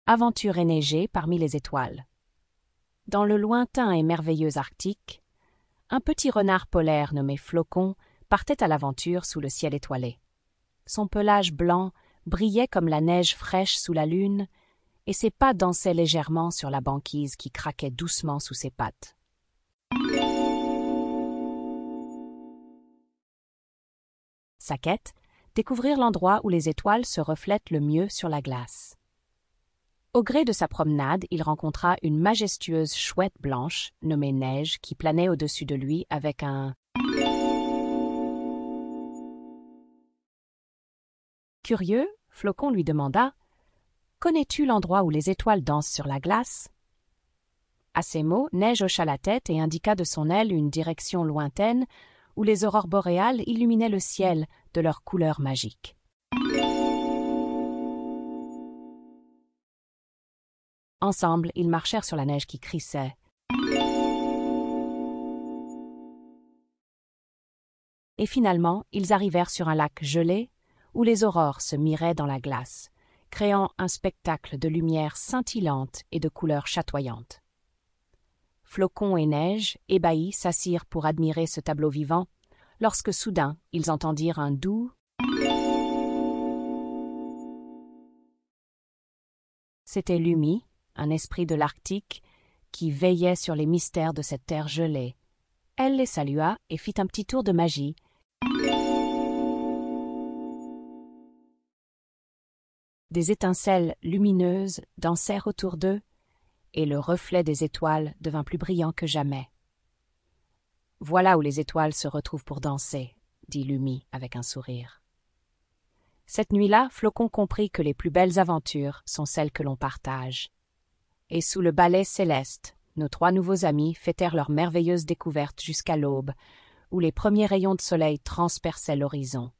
Aventure enneigée parmi les étoiles. Dans le lointain et merveilleux Arctique, un petit renard polaire nommé Flocon partait à l'aventure sous le ciel étoilé. Son pelage blanc brillait comme la neige fraîche sous la lune, et ses pas dansaient légèrement sur la banquise qui craquait doucement sous ses pattes. Sa quête, découvrir l'endroit où les étoiles se reflètent le mieux sur la glace. Au gré de sa promenade, il rencontra une majestueuse chouette blanche, nommée Neige, qui planait au-dessus de lui avec un Curieux, Flocon lui demanda « Connais-tu l'endroit où les étoiles dansent sur la glace ?» À ces mots, Neige hocha la tête et indiqua de son aile une direction lointaine où les aurores boréales illuminaient le ciel de leur couleur magique. Ensemble, ils marchèrent sur la neige qui crissait. Et finalement, ils arrivèrent sur un lac gelé où les aurores se miraient dans la glace, créant un spectacle de lumière scintillante et de couleurs chatoyantes. Flocon et Neige, ébahis, s'assirent pour admirer ce tableau vivant, lorsque soudain ils entendirent un doux C'était Lumi, un esprit de l'Arctique, qui veillait sur les mystères de cette terre gelée. Elle les salua et fit un petit tour de magie. Des étincelles lumineuses dansèrent autour d'eux, et le reflet des étoiles devint plus brillant que jamais. « Voilà où les étoiles se retrouvent pour danser, » dit Lumi avec un sourire. Cette nuit-là, Flocon comprit que les plus belles aventures sont celles que l'on partage. Et sous le balai céleste, nos trois nouveaux amis fêtèrent leur merveilleuse découverte jusqu'à l'aube, où les premiers rayons de soleil transperçaient l'horizon.